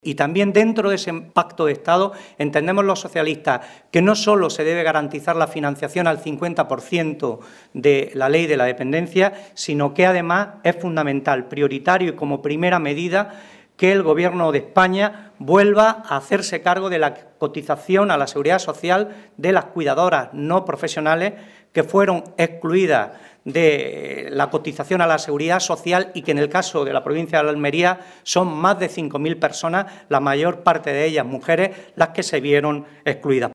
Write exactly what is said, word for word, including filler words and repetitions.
Y también dentro de ese pacto de Estado entendemos los socialistas que no solo se debe garantizar la financiación al cincuenta por ciento de la ley de la dependencia, sino que además es fundamental, prioritario y como primera medida que el Gobierno de España vuelva a hacerse cargo de la cotización a la Seguridad Social de las cuidadoras no profesionales que fueron excluidas de la cotización a la Seguridad Social y que en el caso de la provincia de Almería son más de cinco mil personas, la mayor parte de ellas mujeres, las que se vieron excluidas.